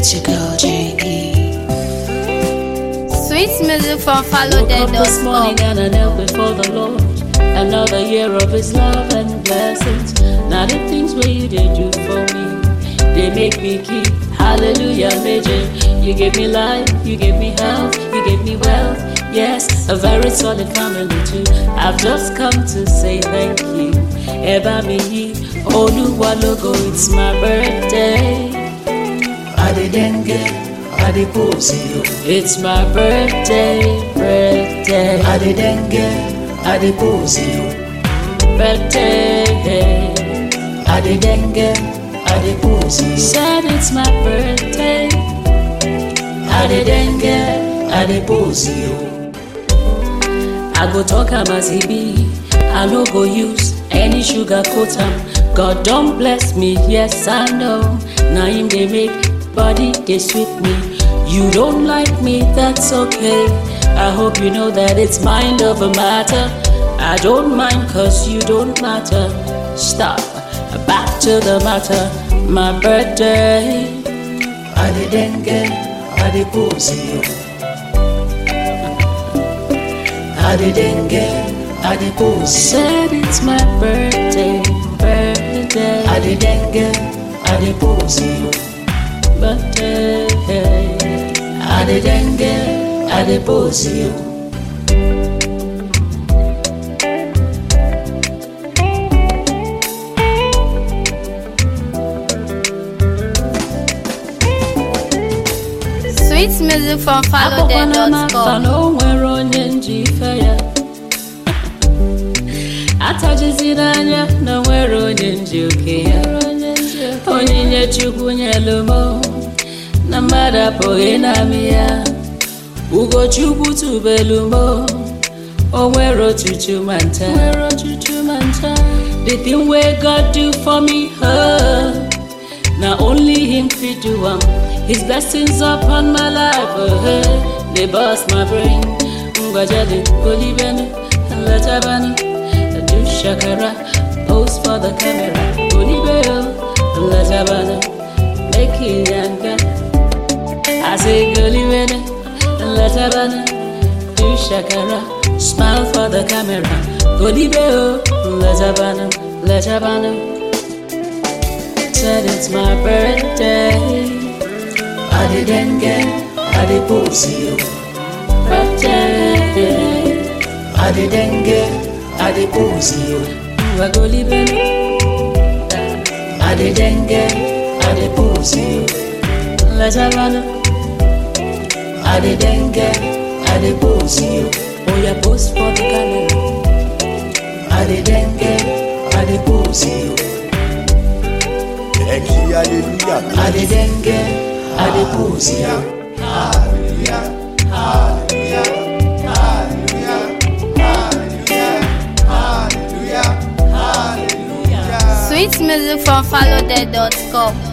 It's your girl J.E. Sweet music from followdead.com. This morning and I knelt before the Lord. Another year of His love and blessings. Now the things where you did do for me, they make me keep hallelujah major. You gave me life, you gave me health, you gave me wealth. Yes, a very solid family too. I've just come to say thank you. Eba mi Oluwa logo, it's my birthday. Adedenge, Adeposi. It's my birthday. Adedenge, Adeposi. Birthday. Adedenge, Adeposi. Said it's my birthday. Adedenge, Adeposi. I go talk am as he be. I no go use any sugar coat am. God don't bless me, yes I know. Now him they make body they sweet me. You don't like me, that's okay. I hope you know that it's mind over matter. I don't mind cause you don't matter. Stop, back to the matter. My birthday. Adedenge, Adeposi. Adedenge, Adeposi. Said it's my birthday. Adedenge, Adeposi. Birthday. Adedenge, Adeposi. Sweet music from followdead.com. Atajiziranya na nwere onye nji oke ya. Onyinye Chukwu nyelu mo na mmadụ apụghị na-amị ya. Ugochukwu tubelu mo, o nwere otutu ma nta. The thing wey God do for me, na only Him fit do am. His blessings upon my life, they bust my brain. Ngwajali, Golibene, Latabani, do shakara, pose for the camera. Golibeo, Latabani, make it yanga. I say Golibene, Latabani, do shakara, smile for the camera. Golibeo, Latabani, said it's my birthday. Adedenge, Adeposi. Birthday. Adedenge, Adeposi. Adedenge, Adeposi. Lazavana. Adedenge, Adeposi. Oh, yeah, post for the camera. Adedenge, Adeposi. Hallelujah. Adedenge, Adeposi. Hallelujah. Hallelujah. Hallelujah. Hallelujah. Hallelujah. Sweet music from followdead.com.